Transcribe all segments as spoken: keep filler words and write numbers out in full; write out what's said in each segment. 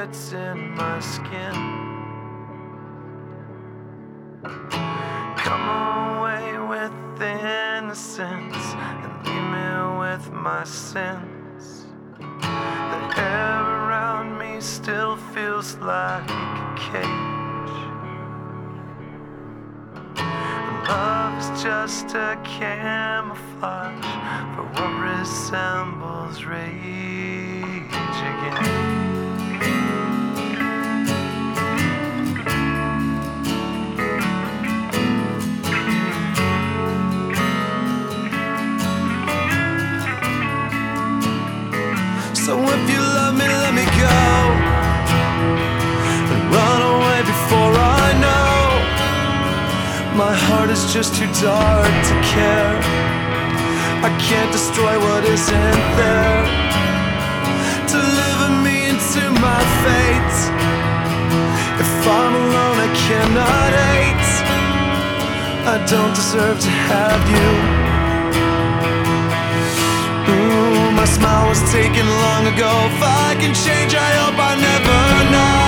bullets in my skin. Come away with innocence and leave me with my sins. The air around me still feels like a cage. Love is just a camouflage for what resembles rage again. So if you love me, let me go and run away before I know. My heart is just too dark to care. I can't destroy what isn't there. Deliver me into my fate. If I'm alone, I cannot hate. I don't deserve to have you. Ooh, my smile was taken long ago. If I can change, I hope I never know.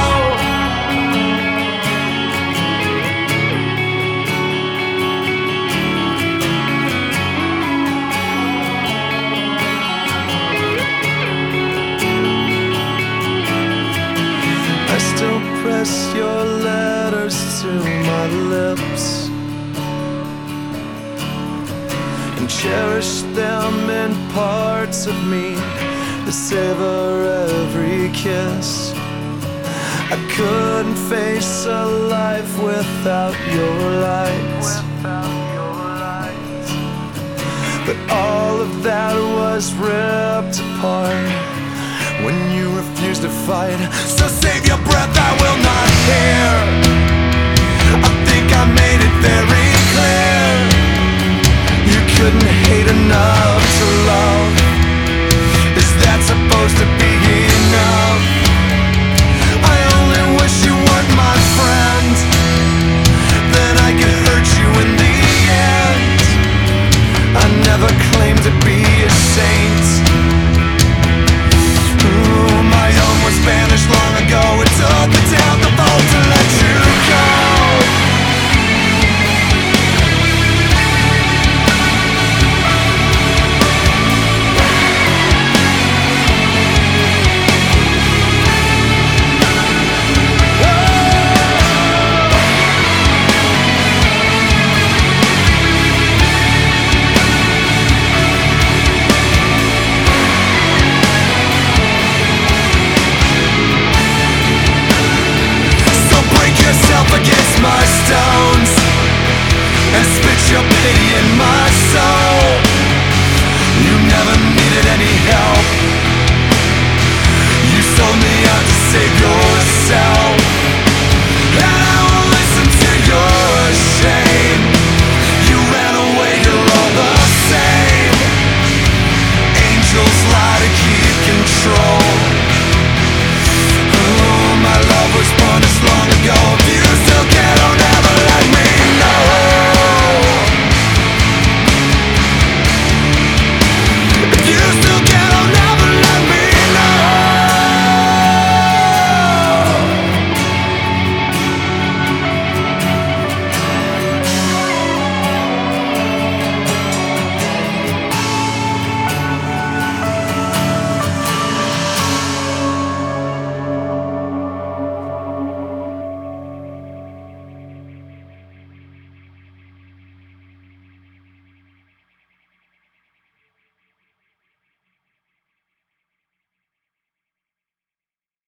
I still press your letters to my lips and cherish them in parts of me that savor every kiss. I couldn't face a life without your light, but all of that was ripped apart when you refused to fight. So save your breath, I will not hear. I think I made it very clear. You couldn't hate enough to love. Is that supposed to be